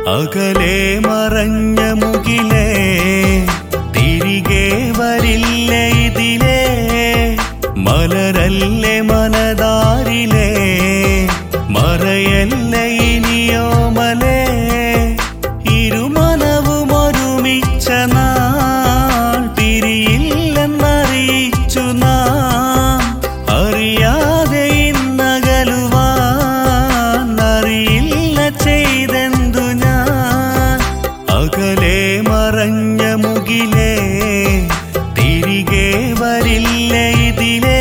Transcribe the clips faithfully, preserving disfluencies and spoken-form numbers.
അകലെ മറഞ്ഞ മുകിലേ തിരികെ വരില്ല ഇതിലേ മലരല്ലേ മനതാരിലേ മറയല്ല ഇനിയോ മലേ ഇരുമനവും ഒരുമിച്ച നാൾ പിരിയില്ലെന്നറിയിച്ചു നാം അറിയാതെ ഇന്നകലുവാൻ അറിയില്ല ചെയ്തെന്തു ഞാൻ അകലെ മറഞ്ഞ മുകിലേ തിരികെ വരില്ല ഇതിലേ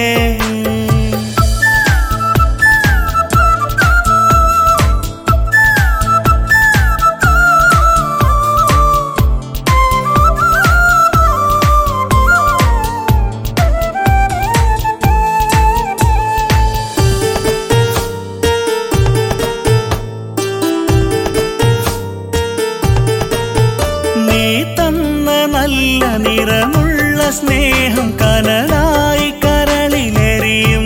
നല്ല നിറമുള്ള സ്നേഹം കനലായി കരളിലെറിയും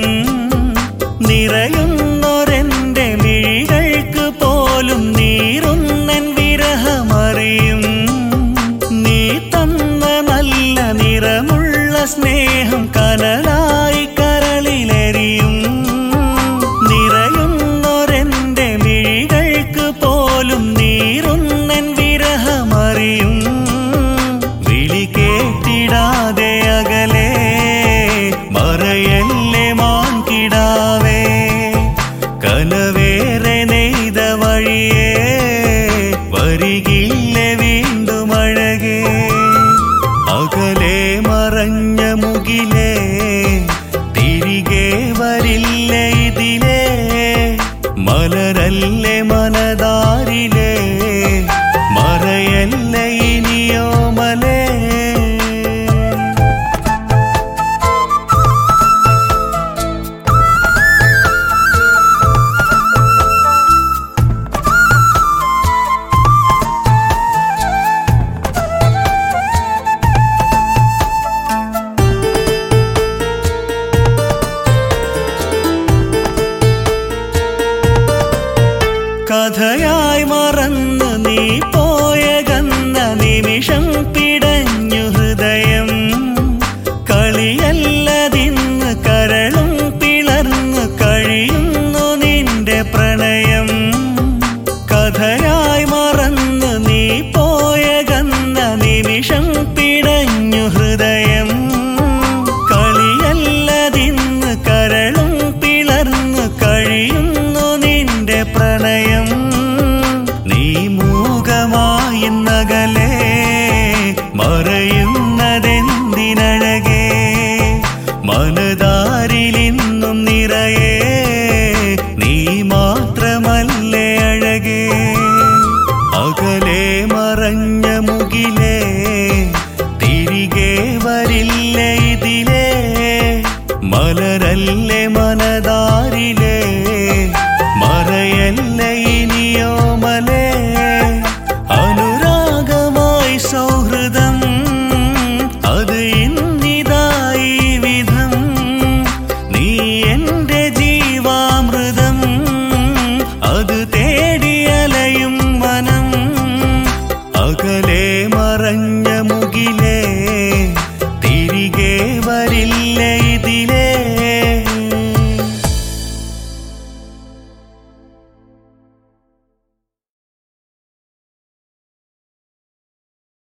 നിറയുന്നൊരെന്റെ മിഴികൾക്ക് പോലും നീറുന്നൻ വിരഹമറിയും നീ തന്ന നല്ല നിറമുള്ള സ്നേഹം കനലായി കരളിലെറിയും നിറയുന്നൊരെന്റെ മിഴികൾക്ക് പോലും നീറുന്നൻ വിരഹമറിയും കേട്ടിടാതെ അകലെ മറയല്ലേ മാൻകിടാവേ കനവേറെ നെയ്ത വഴിയേ വരികില്ല വീണ്ടും അഴകേ അകലെ മറഞ്ഞ മുകിലേ തിരികെ വരില്ല ഇതിലേ മലരല്ലേ മനതാരിലേ മറയല്ല ഇനിയോ മലേ കഥയായി മറന്ന് നീ പോയ ഗന്ധ നിമിഷം